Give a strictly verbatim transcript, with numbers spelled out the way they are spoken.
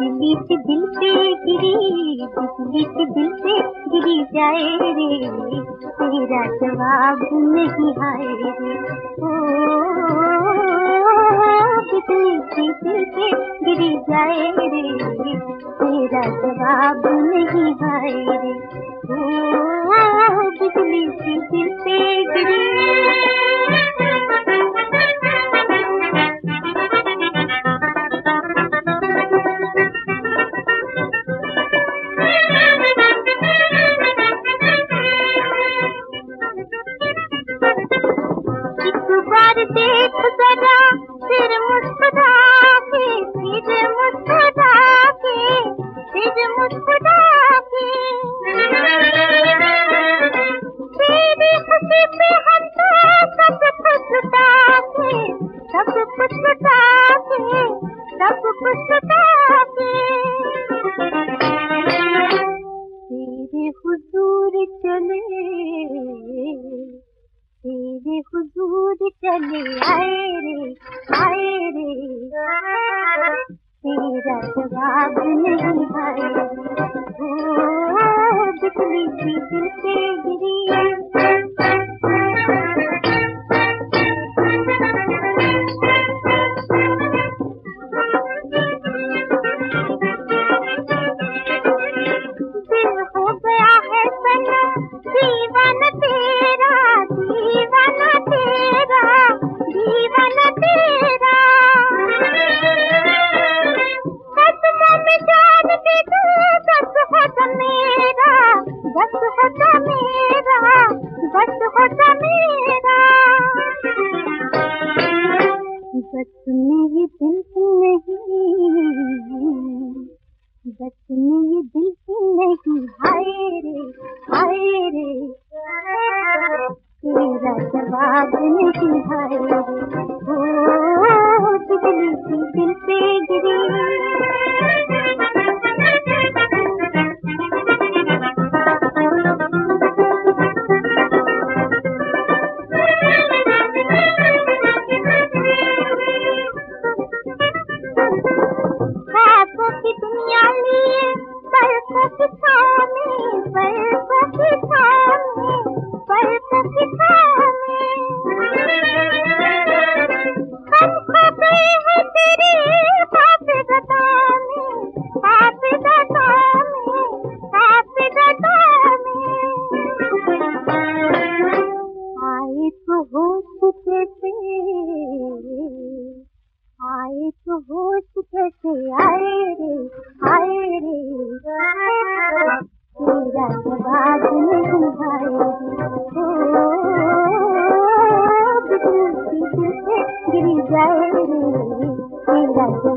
बिजली से दिल पे गिरी, बिजली से दिल पे गिरी जाए रे, तेरा जवाब नहीं आए रे। ओ बिजली से दिल पे गिरी जाए रे, तेरा जवाब नहीं आए रे। ओ बिजली से दिल पे गिरी। देख जरा फिर मुस्कुरा के, फिर मुस्कुरा के, फिर मुस्कुरा के, तेरी खुशी पे हम तो सब कुछ लुटा के, सब कुछ लुटा के, सब कुछ लुटा के, तेरे हुजूर चले, तेरे हुजूर चले आए रे, आए रे, तेरा जवाब नहीं आए रे। ओ बिजली सी दिल पे गिरी। दिल हो गया है सनम दीवाना तेरा, दीवाना तेरा, दीवाना तेरा, कदमों में जान दे तू, बस हो जा मेरा, बस हो जा मेरा, बस हो जा मेरा। बस मेरे दिल की नहीं, बस मेरे दिल की नहीं, हाय रे, हाय रे, तेरा जवाब नहीं आए रे। ओ बिजली सी दिल पे गिरी। ख्वाबों की दुनिया लिए पलकों की छाँव में, पलकों की छाँव में, पलकों की छाँव में, हम खो गए हैं तेरे हाफिज़ता में, हाफिज़ता में, हाफिज़ता में। आए तो होश कैसे, आए तो होश कैसे आए रे, आए रे, तेरा जवाब नहीं आए रे। ओ बिजली सी दिल पे गिरी जाए रे, तेरा